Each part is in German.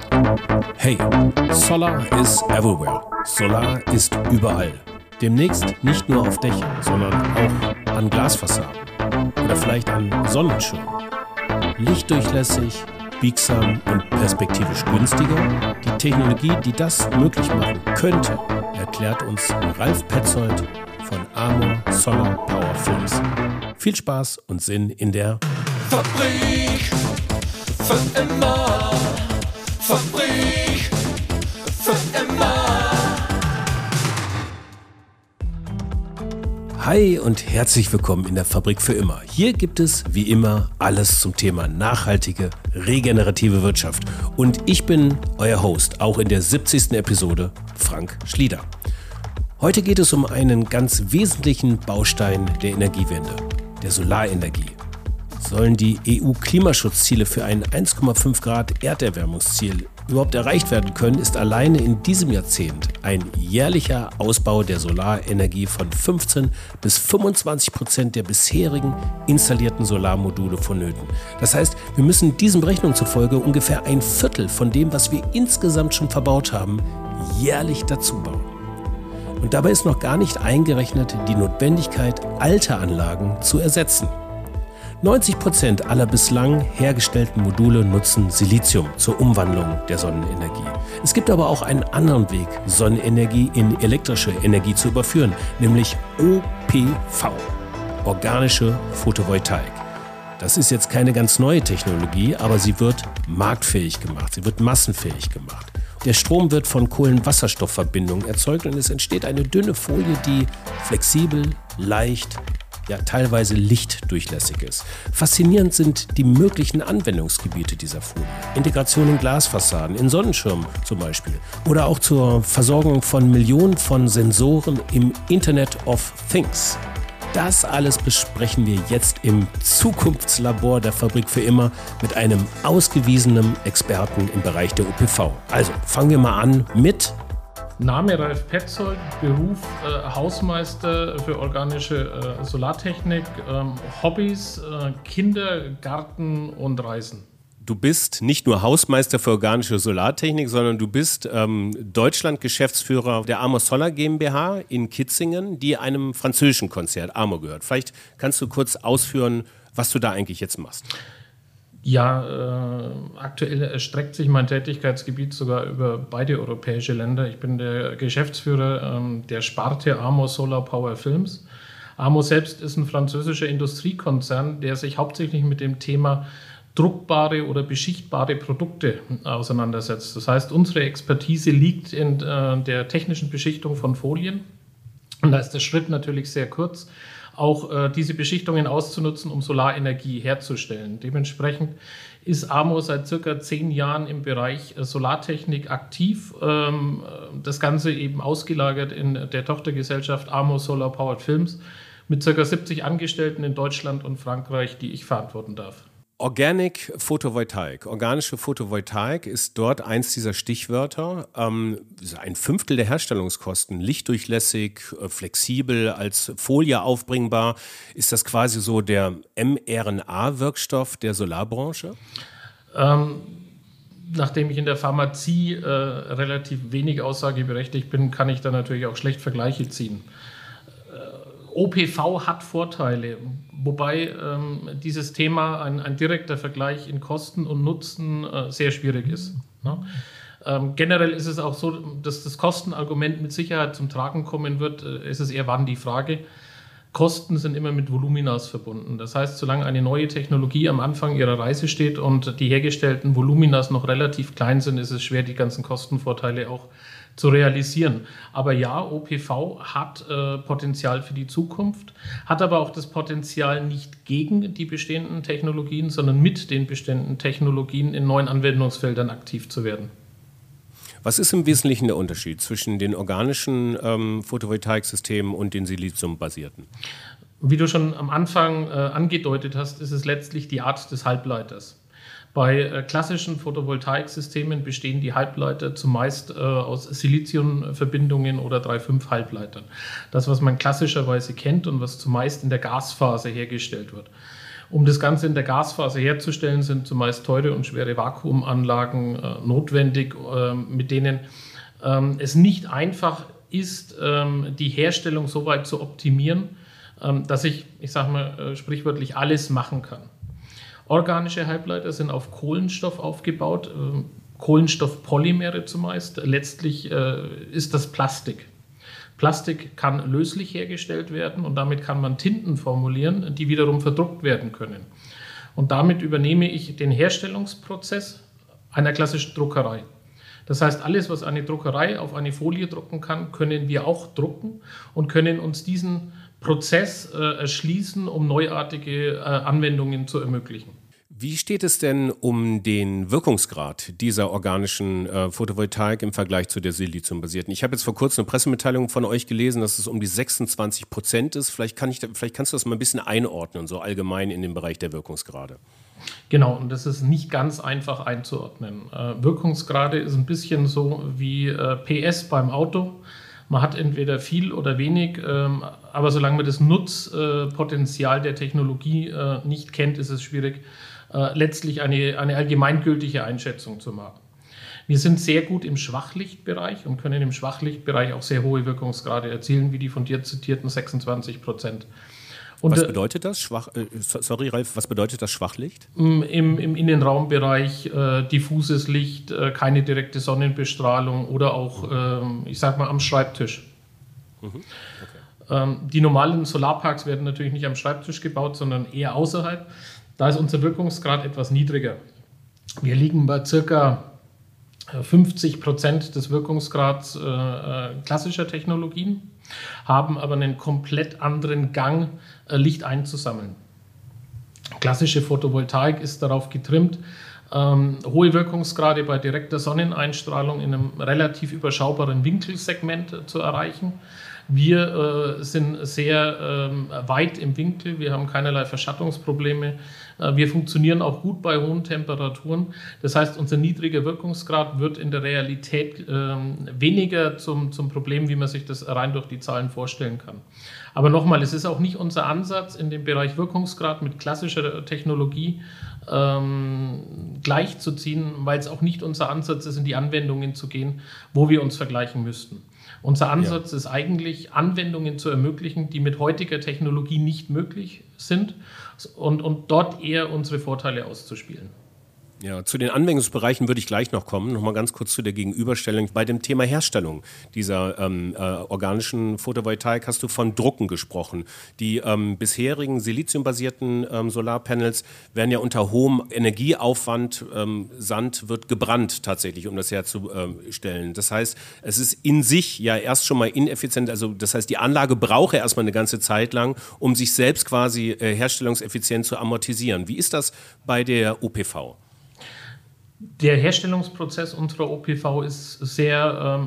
Hey, Solar is everywhere. Solar ist überall. Demnächst nicht nur auf Dächern, sondern auch an Glasfassaden oder vielleicht an Sonnenschirmen. Lichtdurchlässig, biegsam und perspektivisch günstiger. Die Technologie, die das möglich machen könnte, erklärt uns Ralf Petzold von Amor Solar Power Films. Viel Spaß und Sinn in der Fabrik für immer. Fabrik für immer. Hi und herzlich willkommen in der Fabrik für immer. Hier gibt es wie immer alles zum Thema nachhaltige, regenerative Wirtschaft. Und ich bin euer Host, auch in der 70. Episode, Frank Schlieder. Heute geht es um einen ganz wesentlichen Baustein der Energiewende, der Solarenergie. Sollen die EU-Klimaschutzziele für ein 1,5 Grad Erderwärmungsziel überhaupt erreicht werden können, ist alleine in diesem Jahrzehnt ein jährlicher Ausbau der Solarenergie von 15-25% der bisherigen installierten Solarmodule vonnöten. Das heißt, wir müssen diesen Berechnungen zufolge ungefähr ein Viertel von dem, was wir insgesamt schon verbaut haben, jährlich dazu bauen. Und dabei ist noch gar nicht eingerechnet die Notwendigkeit, alte Anlagen zu ersetzen. 90% aller bislang hergestellten Module nutzen Silizium zur Umwandlung der Sonnenenergie. Es gibt aber auch einen anderen Weg, Sonnenenergie in elektrische Energie zu überführen, nämlich OPV, organische Photovoltaik. Das ist jetzt keine ganz neue Technologie, aber sie wird marktfähig gemacht, sie wird massenfähig gemacht. Der Strom wird von Kohlenwasserstoffverbindungen erzeugt und es entsteht eine dünne Folie, die flexibel, leicht, ja teilweise lichtdurchlässig ist. Faszinierend sind die möglichen Anwendungsgebiete dieser Folie. Integration in Glasfassaden, in Sonnenschirmen zum Beispiel. Oder auch zur Versorgung von Millionen von Sensoren im Internet of Things. Das alles besprechen wir jetzt im Zukunftslabor der Fabrik für immer mit einem ausgewiesenen Experten im Bereich der OPV. Also fangen wir mal an mit Name Ralf Petzold, Beruf Hausmeister für organische Solartechnik, Hobbys, Kinder, Garten und Reisen. Du bist nicht nur Hausmeister für organische Solartechnik, sondern du bist Deutschland-Geschäftsführer der Amor Solar GmbH in Kitzingen, die einem französischen Konzern Amor gehört. Vielleicht kannst du kurz ausführen, was du da eigentlich jetzt machst. Ja, aktuell erstreckt sich mein Tätigkeitsgebiet sogar über beide europäische Länder. Ich bin der Geschäftsführer der Sparte Amor Solar Power Films. Amor selbst ist ein französischer Industriekonzern, der sich hauptsächlich mit dem Thema druckbare oder beschichtbare Produkte auseinandersetzt. Das heißt, unsere Expertise liegt in der technischen Beschichtung von Folien. Und da ist der Schritt natürlich sehr kurz, auch diese Beschichtungen auszunutzen, um Solarenergie herzustellen. Dementsprechend ist Amor seit circa 10 Jahren im Bereich Solartechnik aktiv. Das Ganze eben ausgelagert in der Tochtergesellschaft Amor Solar Powered Films mit circa 70 Angestellten in Deutschland und Frankreich, die ich verantworten darf. Organic Photovoltaik, organische Photovoltaik ist dort eins dieser Stichwörter. Ein Fünftel der Herstellungskosten, lichtdurchlässig, flexibel, als Folie aufbringbar. Ist das quasi so der mRNA-Wirkstoff der Solarbranche? Nachdem ich in der Pharmazie relativ wenig aussageberechtigt bin, kann ich da natürlich auch schlecht Vergleiche ziehen. OPV hat Vorteile, wobei dieses Thema ein direkter Vergleich in Kosten und Nutzen sehr schwierig ist. Ne? Generell ist es auch so, dass das Kostenargument mit Sicherheit zum Tragen kommen wird. Es ist eher wann die Frage. Kosten sind immer mit Voluminas verbunden. Das heißt, solange eine neue Technologie am Anfang ihrer Reise steht und die hergestellten Voluminas noch relativ klein sind, ist es schwer, die ganzen Kostenvorteile auch zu realisieren. Aber ja, OPV hat Potenzial für die Zukunft, hat aber auch das Potenzial, nicht gegen die bestehenden Technologien, sondern mit den bestehenden Technologien in neuen Anwendungsfeldern aktiv zu werden. Was ist im Wesentlichen der Unterschied zwischen den organischen Photovoltaiksystemen und den siliziumbasierten? Wie du schon am Anfang angedeutet hast, ist es letztlich die Art des Halbleiters. Bei klassischen Photovoltaiksystemen bestehen die Halbleiter zumeist aus Siliziumverbindungen oder 3,5-Halbleitern. Das, was man klassischerweise kennt und was zumeist in der Gasphase hergestellt wird. Um das Ganze in der Gasphase herzustellen, sind zumeist teure und schwere Vakuumanlagen notwendig, mit denen es nicht einfach ist, die Herstellung so weit zu optimieren, dass ich sage mal sprichwörtlich alles machen kann. Organische Halbleiter sind auf Kohlenstoff aufgebaut, Kohlenstoffpolymere zumeist. Letztlich ist das Plastik. Plastik kann löslich hergestellt werden und damit kann man Tinten formulieren, die wiederum verdruckt werden können. Und damit übernehme ich den Herstellungsprozess einer klassischen Druckerei. Das heißt, alles, was eine Druckerei auf eine Folie drucken kann, können wir auch drucken und können uns diesen Prozess erschließen, um neuartige Anwendungen zu ermöglichen. Wie steht es denn um den Wirkungsgrad dieser organischen Photovoltaik im Vergleich zu der siliziumbasierten? Ich habe jetzt vor kurzem eine Pressemitteilung von euch gelesen, dass es um die 26% ist. Vielleicht kannst du das mal ein bisschen einordnen, so allgemein in dem Bereich der Wirkungsgrade. Genau, und das ist nicht ganz einfach einzuordnen. Wirkungsgrade ist ein bisschen so wie PS beim Auto. Man hat entweder viel oder wenig, aber solange man das Nutzpotenzial der Technologie nicht kennt, ist es schwierig, letztlich eine allgemeingültige Einschätzung zu machen. Wir sind sehr gut im Schwachlichtbereich und können im Schwachlichtbereich auch sehr hohe Wirkungsgrade erzielen, wie die von dir zitierten 26%. Und was bedeutet das? Ralf, was bedeutet das Schwachlicht? Im Innenraumbereich diffuses Licht, keine direkte Sonnenbestrahlung oder auch, am Schreibtisch. Okay. Die normalen Solarparks werden natürlich nicht am Schreibtisch gebaut, sondern eher außerhalb. Da ist unser Wirkungsgrad etwas niedriger. Wir liegen bei ca. 50% des Wirkungsgrads klassischer Technologien, haben aber einen komplett anderen Gang, Licht einzusammeln. Klassische Photovoltaik ist darauf getrimmt, hohe Wirkungsgrade bei direkter Sonneneinstrahlung in einem relativ überschaubaren Winkelsegment zu erreichen. Wir sind sehr weit im Winkel, wir haben keinerlei Verschattungsprobleme. Wir funktionieren auch gut bei hohen Temperaturen. Das heißt, unser niedriger Wirkungsgrad wird in der Realität weniger zum Problem, wie man sich das rein durch die Zahlen vorstellen kann. Aber nochmal, es ist auch nicht unser Ansatz, in dem Bereich Wirkungsgrad mit klassischer Technologie gleichzuziehen, weil es auch nicht unser Ansatz ist, in die Anwendungen zu gehen, wo wir uns vergleichen müssten. Unser Ansatz ist eigentlich, Anwendungen zu ermöglichen, die mit heutiger Technologie nicht möglich sind und dort eher unsere Vorteile auszuspielen. Ja, zu den Anwendungsbereichen würde ich gleich noch kommen. Nochmal ganz kurz zu der Gegenüberstellung. Bei dem Thema Herstellung dieser organischen Photovoltaik hast du von Drucken gesprochen. Die bisherigen siliziumbasierten Solarpanels werden ja unter hohem Energieaufwand, Sand wird gebrannt tatsächlich, um das herzustellen. Das heißt, es ist in sich ja erst schon mal ineffizient. Also das heißt, die Anlage braucht ja erstmal eine ganze Zeit lang, um sich selbst quasi herstellungseffizient zu amortisieren. Wie ist das bei der OPV? Der Herstellungsprozess unserer OPV ist sehr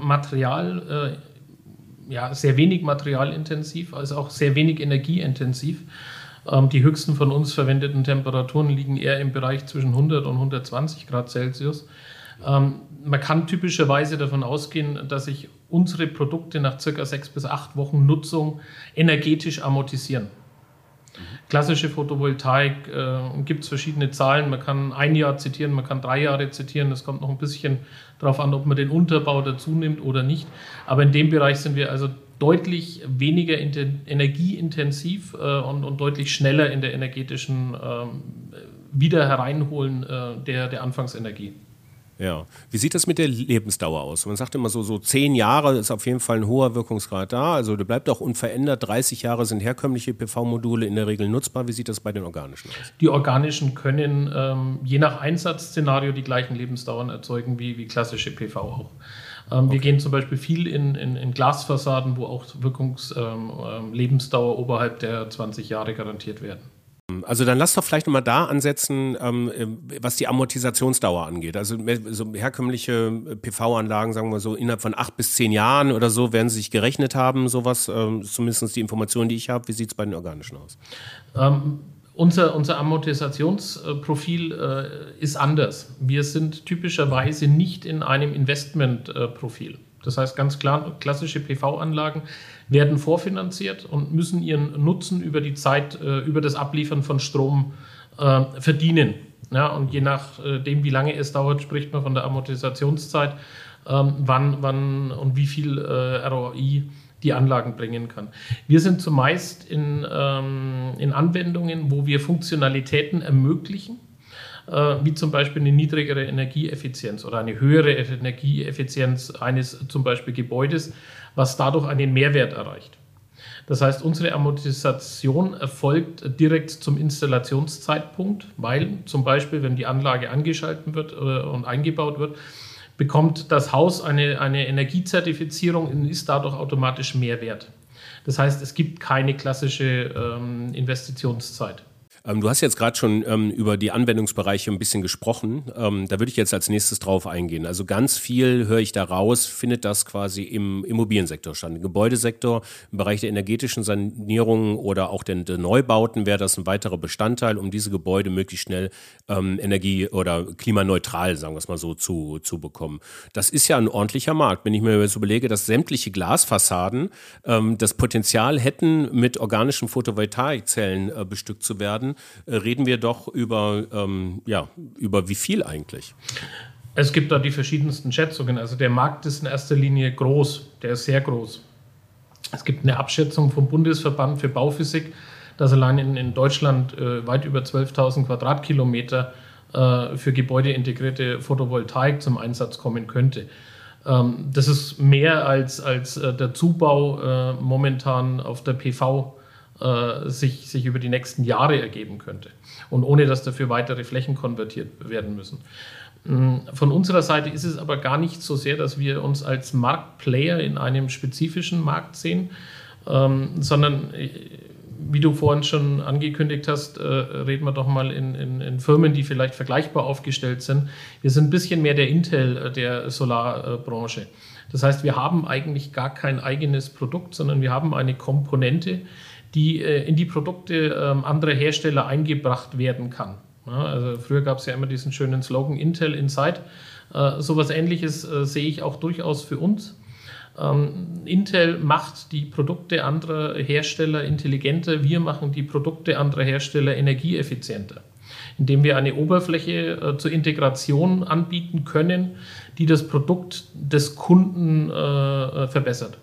sehr wenig materialintensiv, also auch sehr wenig energieintensiv. Die höchsten von uns verwendeten Temperaturen liegen eher im Bereich zwischen 100 und 120 Grad Celsius. Man kann typischerweise davon ausgehen, dass sich unsere Produkte nach ca. 6 bis 8 Wochen Nutzung energetisch amortisieren. Klassische Photovoltaik gibt es verschiedene Zahlen. Man kann 1 Jahr zitieren, man kann 3 Jahre zitieren. Das kommt noch ein bisschen darauf an, ob man den Unterbau dazu nimmt oder nicht. Aber in dem Bereich sind wir also deutlich weniger energieintensiv und deutlich schneller in der energetischen Wiederhereinholen der Anfangsenergie. Ja. Wie sieht das mit der Lebensdauer aus? Man sagt immer so 10 Jahre ist auf jeden Fall ein hoher Wirkungsgrad da. Also der bleibt auch unverändert. 30 Jahre sind herkömmliche PV-Module in der Regel nutzbar. Wie sieht das bei den organischen aus? Die organischen können je nach Einsatzszenario die gleichen Lebensdauern erzeugen wie klassische PV auch. Wir gehen zum Beispiel viel in Glasfassaden, wo auch Lebensdauer oberhalb der 20 Jahre garantiert werden. Also dann lass doch vielleicht nochmal da ansetzen, was die Amortisationsdauer angeht. Also so herkömmliche PV-Anlagen, sagen wir so, innerhalb von 8 bis 10 Jahren oder so werden sie sich gerechnet haben, sowas, zumindest die Informationen, die ich habe. Wie sieht es bei den organischen aus? Unser Amortisationsprofil ist anders. Wir sind typischerweise nicht in einem Investmentprofil. Das heißt ganz klar, klassische PV-Anlagen werden vorfinanziert und müssen ihren Nutzen über die Zeit, über das Abliefern von Strom verdienen. Ja, und je nachdem, wie lange es dauert, spricht man von der Amortisationszeit, wann und wie viel ROI die Anlagen bringen kann. Wir sind zumeist in Anwendungen, wo wir Funktionalitäten ermöglichen, wie zum Beispiel eine niedrigere Energieeffizienz oder eine höhere Energieeffizienz eines zum Beispiel Gebäudes, was dadurch einen Mehrwert erreicht. Das heißt, unsere Amortisation erfolgt direkt zum Installationszeitpunkt, weil zum Beispiel, wenn die Anlage angeschaltet wird und eingebaut wird, bekommt das Haus eine Energiezertifizierung und ist dadurch automatisch Mehrwert. Das heißt, es gibt keine klassische Investitionszeit. Du hast jetzt gerade schon über die Anwendungsbereiche ein bisschen gesprochen. Da würde ich jetzt als nächstes drauf eingehen. Also ganz viel, höre ich da raus, findet das quasi im Immobiliensektor statt. Im Gebäudesektor, im Bereich der energetischen Sanierung oder auch der Neubauten wäre das ein weiterer Bestandteil, um diese Gebäude möglichst schnell energie- oder klimaneutral, sagen wir es mal so, zu bekommen. Das ist ja ein ordentlicher Markt. Wenn ich mir jetzt überlege, dass sämtliche Glasfassaden das Potenzial hätten, mit organischen Photovoltaikzellen bestückt zu werden, reden wir doch über wie viel eigentlich? Es gibt da die verschiedensten Schätzungen. Also der Markt ist in erster Linie groß, der ist sehr groß. Es gibt eine Abschätzung vom Bundesverband für Bauphysik, dass allein in Deutschland weit über 12.000 Quadratkilometer für gebäudeintegrierte Photovoltaik zum Einsatz kommen könnte. Das ist mehr als der Zubau momentan auf der PV sich über die nächsten Jahre ergeben könnte und ohne, dass dafür weitere Flächen konvertiert werden müssen. Von unserer Seite ist es aber gar nicht so sehr, dass wir uns als Marktplayer in einem spezifischen Markt sehen, sondern wie du vorhin schon angekündigt hast, reden wir doch mal in Firmen, die vielleicht vergleichbar aufgestellt sind. Wir sind ein bisschen mehr der Intel der Solarbranche. Das heißt, wir haben eigentlich gar kein eigenes Produkt, sondern wir haben eine Komponente, die in die Produkte anderer Hersteller eingebracht werden kann. Ja, also früher gab es ja immer diesen schönen Slogan Intel Inside. Sowas Ähnliches sehe ich auch durchaus für uns. Intel macht die Produkte anderer Hersteller intelligenter, wir machen die Produkte anderer Hersteller energieeffizienter, indem wir eine Oberfläche zur Integration anbieten können, die das Produkt des Kunden verbessert.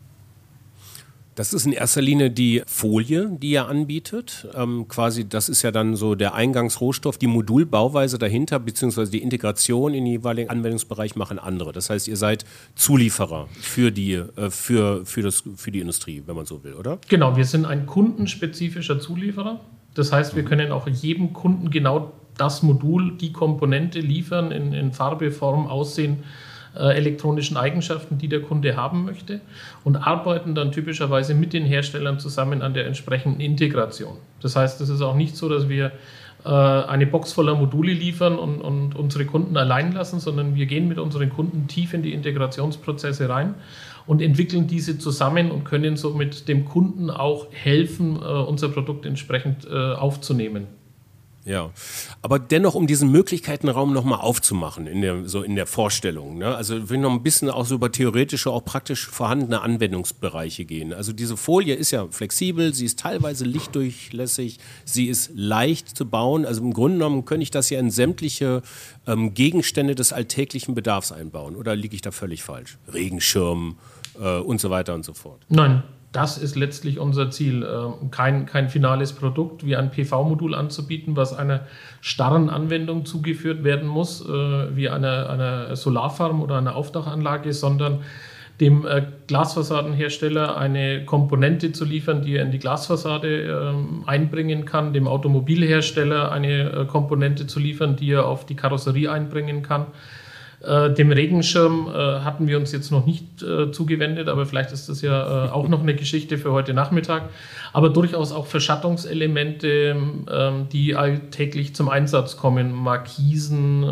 Das ist in erster Linie die Folie, die ihr anbietet. Quasi, das ist ja dann so der Eingangsrohstoff, die Modulbauweise dahinter, beziehungsweise die Integration in den jeweiligen Anwendungsbereich machen andere. Das heißt, ihr seid Zulieferer für die Industrie, wenn man so will, oder? Genau, wir sind ein kundenspezifischer Zulieferer. Das heißt, wir können auch jedem Kunden genau das Modul, die Komponente liefern in Farbe, Form, Aussehen, elektronischen Eigenschaften, die der Kunde haben möchte und arbeiten dann typischerweise mit den Herstellern zusammen an der entsprechenden Integration. Das heißt, es ist auch nicht so, dass wir eine Box voller Module liefern und unsere Kunden allein lassen, sondern wir gehen mit unseren Kunden tief in die Integrationsprozesse rein und entwickeln diese zusammen und können somit dem Kunden auch helfen, unser Produkt entsprechend aufzunehmen. Ja, aber dennoch, um diesen Möglichkeitenraum nochmal aufzumachen in der Vorstellung, ne? Also will noch ein bisschen auch so über theoretische, auch praktisch vorhandene Anwendungsbereiche gehen. Also diese Folie ist ja flexibel, sie ist teilweise lichtdurchlässig, sie ist leicht zu bauen. Also im Grunde genommen könnte ich das ja in sämtliche Gegenstände des alltäglichen Bedarfs einbauen. Oder liege ich da völlig falsch? Regenschirm und so weiter und so fort. Nein. Das ist letztlich unser Ziel, kein finales Produkt wie ein PV-Modul anzubieten, was einer starren Anwendung zugeführt werden muss, wie einer Solarfarm oder einer Aufdachanlage, sondern dem Glasfassadenhersteller eine Komponente zu liefern, die er in die Glasfassade einbringen kann, dem Automobilhersteller eine Komponente zu liefern, die er auf die Karosserie einbringen kann. Dem Regenschirm hatten wir uns jetzt noch nicht zugewendet, aber vielleicht ist das ja auch noch eine Geschichte für heute Nachmittag. Aber durchaus auch Verschattungselemente, die alltäglich zum Einsatz kommen, Markisen.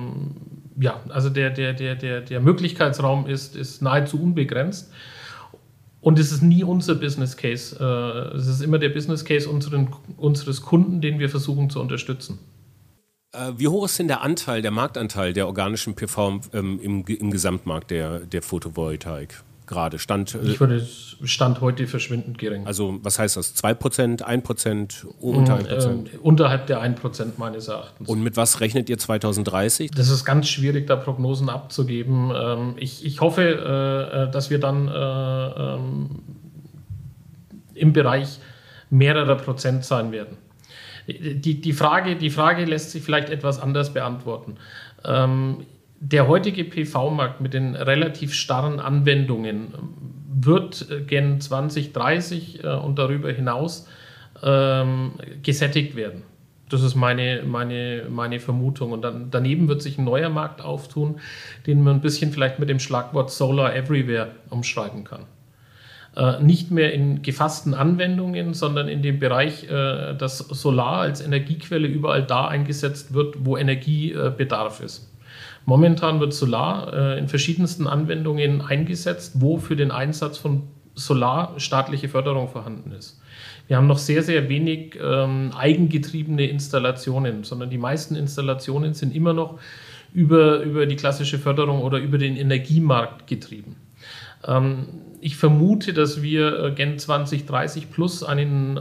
Also der Möglichkeitsraum ist nahezu unbegrenzt. Und es ist nie unser Business Case. Es ist immer der Business Case unseres Kunden, den wir versuchen zu unterstützen. Wie hoch ist denn der Marktanteil der organischen PV im Gesamtmarkt der Photovoltaik? gerade? Ich würde Stand heute verschwindend gering. Also was heißt das? 2%, 1%, unter 1%? Unterhalb der 1% meines Erachtens. Und mit was rechnet ihr 2030? Das ist ganz schwierig, da Prognosen abzugeben. Ich hoffe, dass wir dann im Bereich mehrerer Prozent sein werden. Die Frage lässt sich vielleicht etwas anders beantworten. Der heutige PV-Markt mit den relativ starren Anwendungen wird gen 2030 und darüber hinaus gesättigt werden. Das ist meine Vermutung. Und dann, daneben wird sich ein neuer Markt auftun, den man ein bisschen vielleicht mit dem Schlagwort Solar Everywhere umschreiben kann. Nicht mehr in gefassten Anwendungen, sondern in dem Bereich, dass Solar als Energiequelle überall da eingesetzt wird, wo Energiebedarf ist. Momentan wird Solar in verschiedensten Anwendungen eingesetzt, wo für den Einsatz von Solar staatliche Förderung vorhanden ist. Wir haben noch sehr, sehr wenig eigengetriebene Installationen, sondern die meisten Installationen sind immer noch über die klassische Förderung oder über den Energiemarkt getrieben. Ich vermute, dass wir gen 2030 plus einen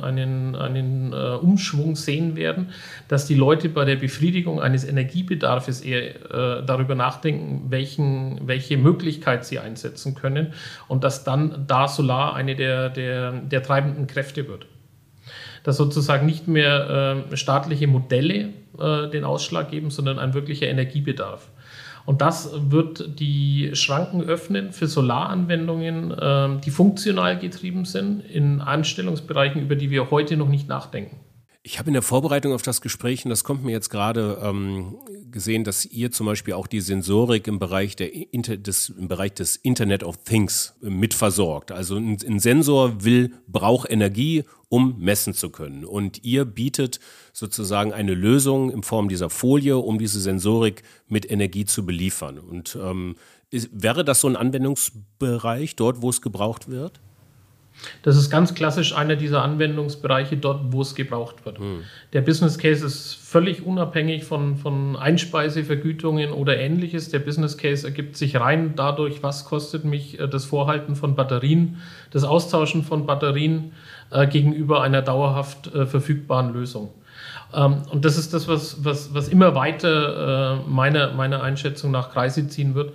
Umschwung sehen werden, dass die Leute bei der Befriedigung eines Energiebedarfs eher darüber nachdenken, welche Möglichkeit sie einsetzen können und dass dann da Solar eine der treibenden Kräfte wird. Dass sozusagen nicht mehr staatliche Modelle den Ausschlag geben, sondern ein wirklicher Energiebedarf. Und das wird die Schranken öffnen für Solaranwendungen, die funktional getrieben sind, in Anstellungsbereichen, über die wir heute noch nicht nachdenken. Ich habe in der Vorbereitung auf das Gespräch, und das kommt mir jetzt gerade gesehen, dass ihr zum Beispiel auch die Sensorik im Bereich des Internet of Things mitversorgt. Also ein Sensor braucht Energie, um messen zu können. Und ihr bietet sozusagen eine Lösung in Form dieser Folie, um diese Sensorik mit Energie zu beliefern. Und wäre das so ein Anwendungsbereich dort, wo es gebraucht wird? Das ist ganz klassisch einer dieser Anwendungsbereiche dort, wo es gebraucht wird. Der Business Case ist völlig unabhängig von Einspeisevergütungen oder Ähnliches. Der Business Case ergibt sich rein dadurch, was kostet mich das Vorhalten von Batterien, das Austauschen von Batterien gegenüber einer dauerhaft verfügbaren Lösung. Und das ist das, was immer weiter meiner Einschätzung nach Kreise ziehen wird,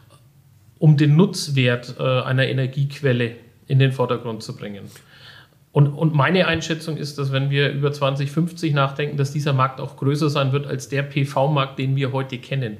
um den Nutzwert einer Energiequelle in den Vordergrund zu bringen. Und meine Einschätzung ist, dass wenn wir über 2050 nachdenken, dass dieser Markt auch größer sein wird als der PV-Markt, den wir heute kennen.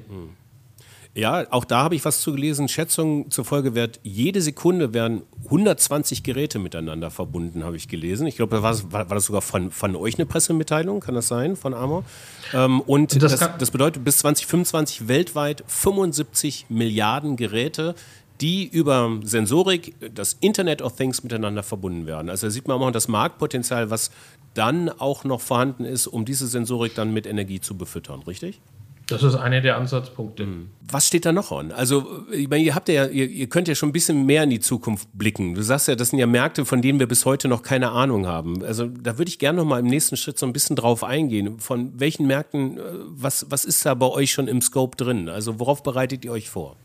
Ja, auch da habe ich was zu gelesen. Schätzungen zufolge jede Sekunde werden 120 Geräte miteinander verbunden, habe ich gelesen. Ich glaube, war das sogar von euch eine Pressemitteilung, kann das sein, von Amor? Und das bedeutet bis 2025 weltweit 75 Milliarden Geräte, die über Sensorik, das Internet of Things miteinander verbunden werden. Also da sieht man auch das Marktpotenzial, was dann auch noch vorhanden ist, um diese Sensorik dann mit Energie zu befüttern, richtig? Das ist einer der Ansatzpunkte. Was steht da noch an? Also, ich meine, ihr könnt ja schon ein bisschen mehr in die Zukunft blicken. Du sagst ja, das sind ja Märkte, von denen wir bis heute noch keine Ahnung haben. Also, da würde ich gerne noch mal im nächsten Schritt so ein bisschen drauf eingehen. Von welchen Märkten, was ist da bei euch schon im Scope drin? Also, worauf bereitet ihr euch vor?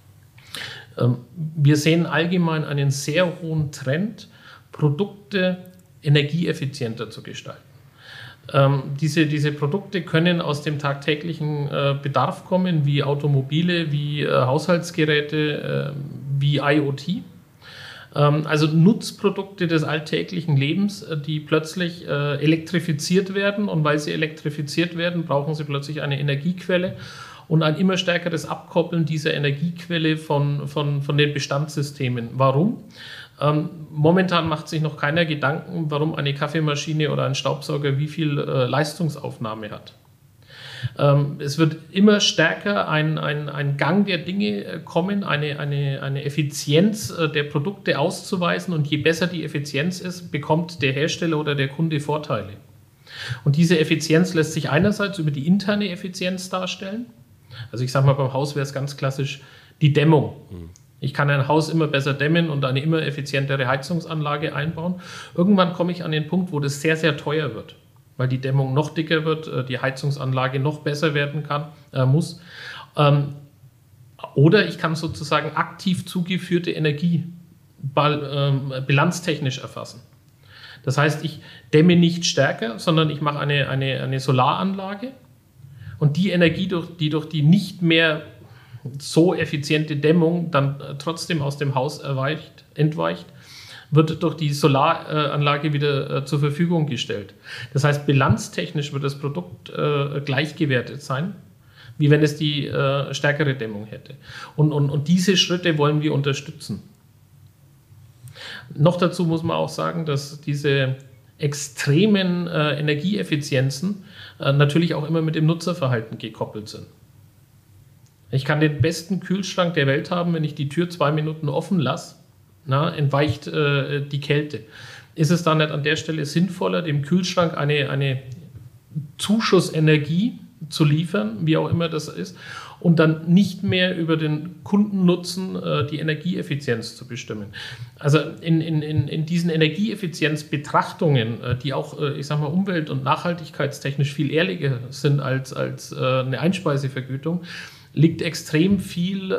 Wir sehen allgemein einen sehr hohen Trend, Produkte energieeffizienter zu gestalten. Diese Produkte können aus dem tagtäglichen Bedarf kommen, wie Automobile, wie Haushaltsgeräte, wie IoT. Also Nutzprodukte des alltäglichen Lebens, die plötzlich elektrifiziert werden. Und weil sie elektrifiziert werden, brauchen sie plötzlich eine Energiequelle und ein immer stärkeres Abkoppeln dieser Energiequelle von den Bestandssystemen. Warum? Momentan macht sich noch keiner Gedanken, warum eine Kaffeemaschine oder ein Staubsauger wie viel Leistungsaufnahme hat. Es wird immer stärker ein Gang der Dinge kommen, eine Effizienz der Produkte auszuweisen, und je besser die Effizienz ist, bekommt der Hersteller oder der Kunde Vorteile. Und diese Effizienz lässt sich einerseits über die interne Effizienz darstellen. Also ich sage mal, beim Haus wäre es ganz klassisch die Dämmung. Ich kann ein Haus immer besser dämmen und eine immer effizientere Heizungsanlage einbauen. Irgendwann komme ich an den Punkt, wo das sehr, sehr teuer wird, weil die Dämmung noch dicker wird, die Heizungsanlage noch besser werden muss. Oder ich kann sozusagen aktiv zugeführte Energie bilanztechnisch erfassen. Das heißt, ich dämme nicht stärker, sondern ich mache eine Solaranlage und die Energie, die durch die nicht mehr so effiziente Dämmung dann trotzdem aus dem Haus entweicht, wird durch die Solaranlage wieder zur Verfügung gestellt. Das heißt, bilanztechnisch wird das Produkt gleichgewertet sein, wie wenn es die stärkere Dämmung hätte. Und diese Schritte wollen wir unterstützen. Noch dazu muss man auch sagen, dass diese extremen Energieeffizienzen natürlich auch immer mit dem Nutzerverhalten gekoppelt sind. Ich kann den besten Kühlschrank der Welt haben, wenn ich die Tür 2 Minuten offen lasse, entweicht die Kälte. Ist es dann nicht an der Stelle sinnvoller, dem Kühlschrank eine Zuschussenergie zu liefern, wie auch immer das ist, und dann nicht mehr über den Kundennutzen die Energieeffizienz zu bestimmen? Also in diesen Energieeffizienzbetrachtungen, die auch, ich sag mal, umwelt- und nachhaltigkeitstechnisch viel ehrlicher sind als eine Einspeisevergütung, liegt extrem viel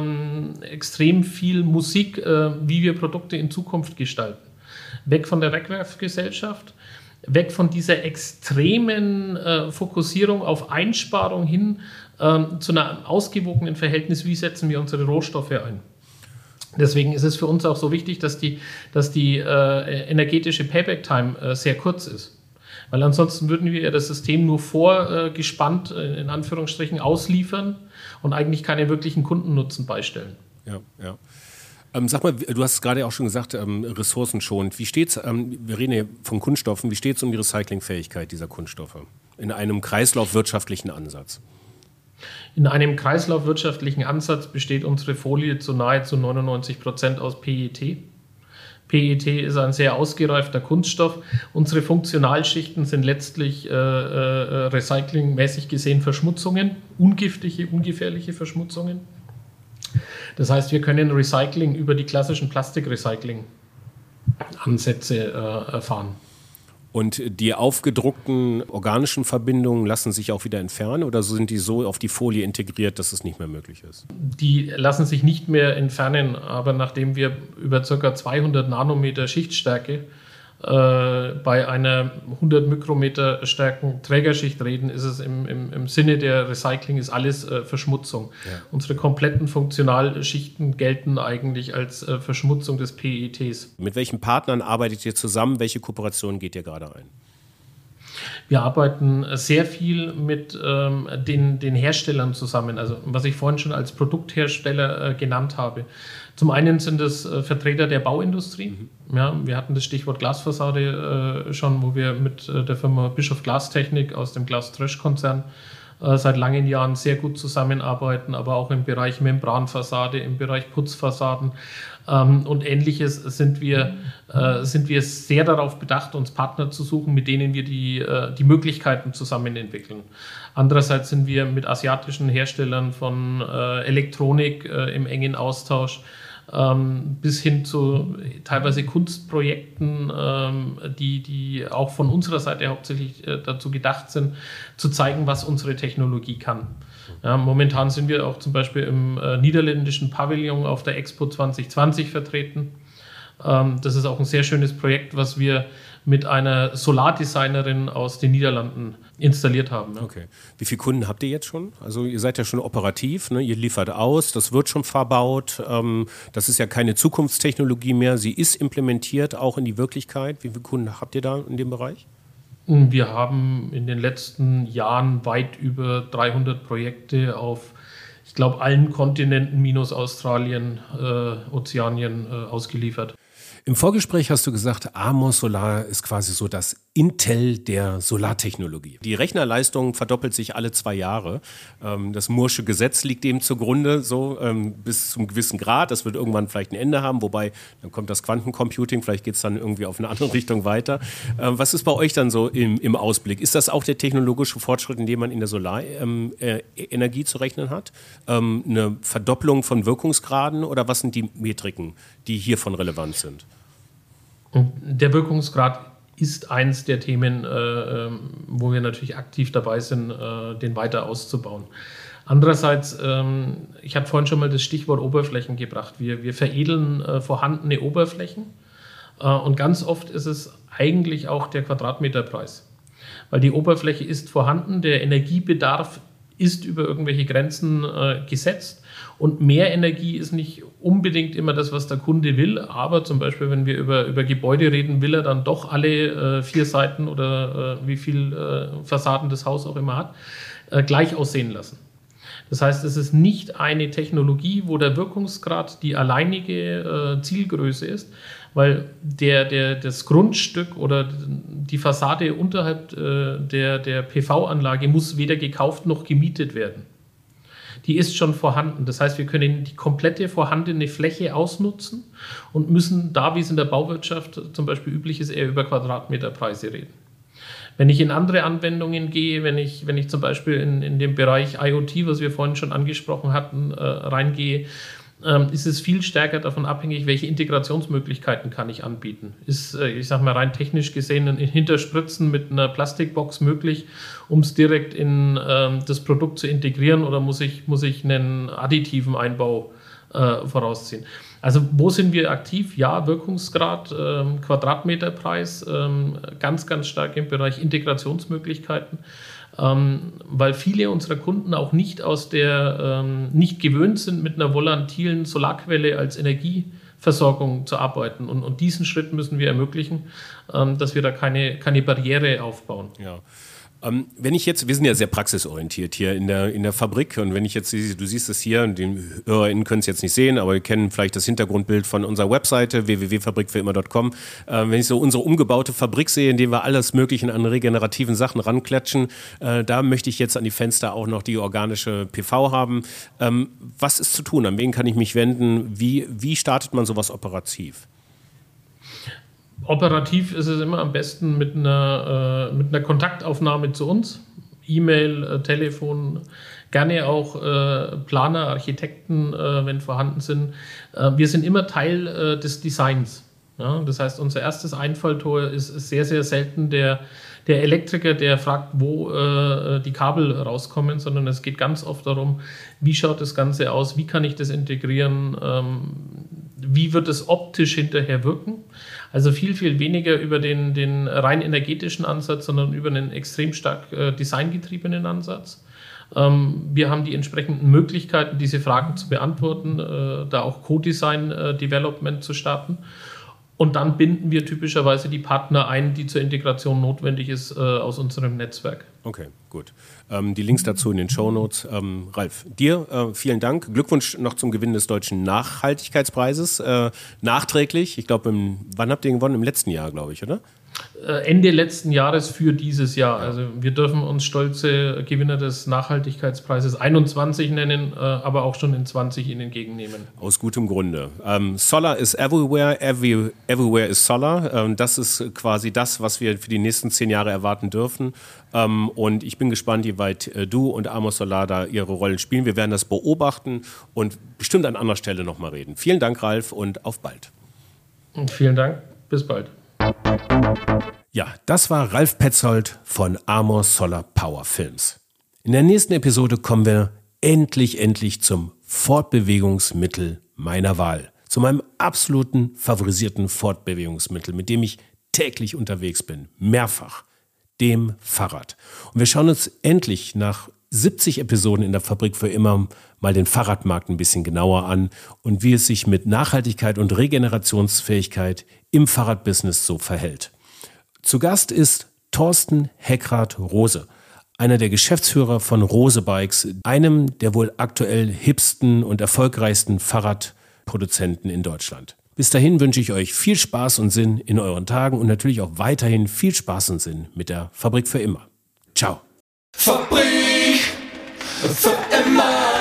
Musik, wie wir Produkte in Zukunft gestalten. Weg von der Wegwerfgesellschaft, weg von dieser extremen Fokussierung auf Einsparung hin zu einem ausgewogenen Verhältnis, wie setzen wir unsere Rohstoffe ein. Deswegen ist es für uns auch so wichtig, dass die energetische Payback-Time sehr kurz ist. Weil ansonsten würden wir das System nur vorgespannt, in Anführungsstrichen, ausliefern und eigentlich keinen wirklichen Kundennutzen beistellen. Ja. Sag mal, du hast es gerade auch schon gesagt, ressourcenschonend. Wie steht's, wir reden hier von Kunststoffen, wie steht es um die Recyclingfähigkeit dieser Kunststoffe in einem kreislaufwirtschaftlichen Ansatz? In einem kreislaufwirtschaftlichen Ansatz besteht unsere Folie zu nahezu 99% aus PET. PET ist ein sehr ausgereifter Kunststoff. Unsere Funktionalschichten sind letztlich recyclingmäßig gesehen Verschmutzungen, ungiftige, ungefährliche Verschmutzungen. Das heißt, wir können Recycling über die klassischen Plastikrecycling-Ansätze erfahren. Und die aufgedruckten organischen Verbindungen lassen sich auch wieder entfernen oder sind die so auf die Folie integriert, dass es nicht mehr möglich ist? Die lassen sich nicht mehr entfernen, aber nachdem wir über ca. 200 Nanometer Schichtstärke bei einer 100 Mikrometer starken Trägerschicht reden, ist es im Sinne der Recycling ist alles Verschmutzung. Ja. Unsere kompletten Funktionalschichten gelten eigentlich als Verschmutzung des PETs. Mit welchen Partnern arbeitet ihr zusammen? Welche Kooperationen geht ihr gerade ein? Wir arbeiten sehr viel mit den Herstellern zusammen, also was ich vorhin schon als Produkthersteller genannt habe. Zum einen sind es Vertreter der Bauindustrie. Ja, wir hatten das Stichwort Glasfassade schon, wo wir mit der Firma Bischof Glastechnik aus dem Glaströsch-Konzern seit langen Jahren sehr gut zusammenarbeiten, aber auch im Bereich Membranfassade, im Bereich Putzfassaden und Ähnliches sind wir sehr darauf bedacht, uns Partner zu suchen, mit denen wir die Möglichkeiten zusammen entwickeln. Andererseits sind wir mit asiatischen Herstellern von Elektronik im engen Austausch, bis hin zu teilweise Kunstprojekten, die auch von unserer Seite hauptsächlich dazu gedacht sind, zu zeigen, was unsere Technologie kann. Ja, momentan sind wir auch zum Beispiel im niederländischen Pavillon auf der Expo 2020 vertreten. Das ist auch ein sehr schönes Projekt, was wir mit einer Solardesignerin aus den Niederlanden installiert haben. Ja. Okay. Wie viele Kunden habt ihr jetzt schon? Also ihr seid ja schon operativ, ne? Ihr liefert aus, das wird schon verbaut. Das ist ja keine Zukunftstechnologie mehr, sie ist implementiert auch in die Wirklichkeit. Wie viele Kunden habt ihr da in dem Bereich? Wir haben in den letzten Jahren weit über 300 Projekte auf, ich glaube, allen Kontinenten minus Australien, Ozeanien ausgeliefert. Im Vorgespräch hast du gesagt, Amor Solar ist quasi so das Intel der Solartechnologie. Die Rechnerleistung verdoppelt sich alle 2 Jahre. Das Moore'sche Gesetz liegt dem zugrunde, so bis zum gewissen Grad. Das wird irgendwann vielleicht ein Ende haben, wobei dann kommt das Quantencomputing, vielleicht geht es dann irgendwie auf eine andere Richtung weiter. Was ist bei euch dann so im Ausblick? Ist das auch der technologische Fortschritt, in dem man in der Solarenergie zu rechnen hat? Eine Verdopplung von Wirkungsgraden oder was sind die Metriken, die hiervon relevant sind? Der Wirkungsgrad ist eins der Themen, wo wir natürlich aktiv dabei sind, den weiter auszubauen. Andererseits, ich hatte vorhin schon mal das Stichwort Oberflächen gebracht. Wir veredeln vorhandene Oberflächen und ganz oft ist es eigentlich auch der Quadratmeterpreis. Weil die Oberfläche ist vorhanden, der Energiebedarf ist über irgendwelche Grenzen gesetzt und mehr Energie ist nicht unbedingt immer das, was der Kunde will, aber zum Beispiel, wenn wir über Gebäude reden, will er dann doch alle 4 Seiten oder wie viel Fassaden das Haus auch immer hat, gleich aussehen lassen. Das heißt, es ist nicht eine Technologie, wo der Wirkungsgrad die alleinige Zielgröße ist, weil das Grundstück oder die Fassade unterhalb der PV-Anlage muss weder gekauft noch gemietet werden. Die ist schon vorhanden. Das heißt, wir können die komplette vorhandene Fläche ausnutzen und müssen da, wie es in der Bauwirtschaft zum Beispiel üblich ist, eher über Quadratmeterpreise reden. Wenn ich in andere Anwendungen gehe, wenn ich zum Beispiel in den Bereich IoT, was wir vorhin schon angesprochen hatten, reingehe, ist es viel stärker davon abhängig, welche Integrationsmöglichkeiten kann ich anbieten. Ist, ich sage mal rein technisch gesehen, ein Hinterspritzen mit einer Plastikbox möglich, um es direkt in das Produkt zu integrieren, oder muss ich einen additiven Einbau vorausziehen? Also wo sind wir aktiv? Ja, Wirkungsgrad, Quadratmeterpreis, ganz, ganz stark im Bereich Integrationsmöglichkeiten, weil viele unserer Kunden auch nicht nicht gewöhnt sind, mit einer volatilen Solarquelle als Energieversorgung zu arbeiten. Und diesen Schritt müssen wir ermöglichen, dass wir da keine Barriere aufbauen. Ja. Wenn ich jetzt, wir sind ja sehr praxisorientiert hier in der Fabrik, und wenn ich jetzt, du siehst es hier, die HörerInnen können es jetzt nicht sehen, aber wir kennen vielleicht das Hintergrundbild von unserer Webseite www.fabrikfürimmer.com. Wenn ich so unsere umgebaute Fabrik sehe, in der wir alles Mögliche an regenerativen Sachen ranklatschen, da möchte ich jetzt an die Fenster auch noch die organische PV haben. Was ist zu tun? An wen kann ich mich wenden? Wie startet man sowas operativ? Operativ ist es immer am besten mit einer Kontaktaufnahme zu uns. E-Mail, Telefon, gerne auch Planer, Architekten, wenn vorhanden sind. Wir sind immer Teil des Designs. Ja? Das heißt, unser erstes Einfalltor ist sehr, sehr selten der Elektriker, der fragt, wo die Kabel rauskommen, sondern es geht ganz oft darum, wie schaut das Ganze aus, wie kann ich das integrieren, wie wird es optisch hinterher wirken. Also viel, viel weniger über den rein energetischen Ansatz, sondern über einen extrem stark designgetriebenen Ansatz. Wir haben die entsprechenden Möglichkeiten, diese Fragen zu beantworten, da auch Co-Design-Development zu starten. Und dann binden wir typischerweise die Partner ein, die zur Integration notwendig ist, aus unserem Netzwerk. Okay, gut. Die Links dazu in den Shownotes. Ralf, dir vielen Dank. Glückwunsch noch zum Gewinn des Deutschen Nachhaltigkeitspreises. Nachträglich, ich glaube, wann habt ihr ihn gewonnen? Im letzten Jahr, glaube ich, oder? Ende letzten Jahres für dieses Jahr. Also wir dürfen uns stolze Gewinner des Nachhaltigkeitspreises 21 nennen, aber auch schon in 20 ihn entgegennehmen. Aus gutem Grunde. Solar is everywhere, everywhere is solar. Das ist quasi das, was wir für die nächsten 10 Jahre erwarten dürfen. Und ich bin gespannt, wie weit du und Amos Solar da ihre Rollen spielen. Wir werden das beobachten und bestimmt an anderer Stelle nochmal reden. Vielen Dank, Ralf, und auf bald. Und vielen Dank, bis bald. Ja, das war Ralf Petzold von Amos Solar Power Films. In der nächsten Episode kommen wir endlich zum Fortbewegungsmittel meiner Wahl. Zu meinem absoluten favorisierten Fortbewegungsmittel, mit dem ich täglich unterwegs bin. Mehrfach. Dem Fahrrad. Und wir schauen uns endlich nach 70 Episoden in der Fabrik für immer mal den Fahrradmarkt ein bisschen genauer an und wie es sich mit Nachhaltigkeit und Regenerationsfähigkeit im Fahrradbusiness so verhält. Zu Gast ist Thorsten Heckrath-Rose, einer der Geschäftsführer von Rose Bikes, einem der wohl aktuell hipsten und erfolgreichsten Fahrradproduzenten in Deutschland. Bis dahin wünsche ich euch viel Spaß und Sinn in euren Tagen und natürlich auch weiterhin viel Spaß und Sinn mit der Fabrik für immer. Ciao. Fabrik für immer.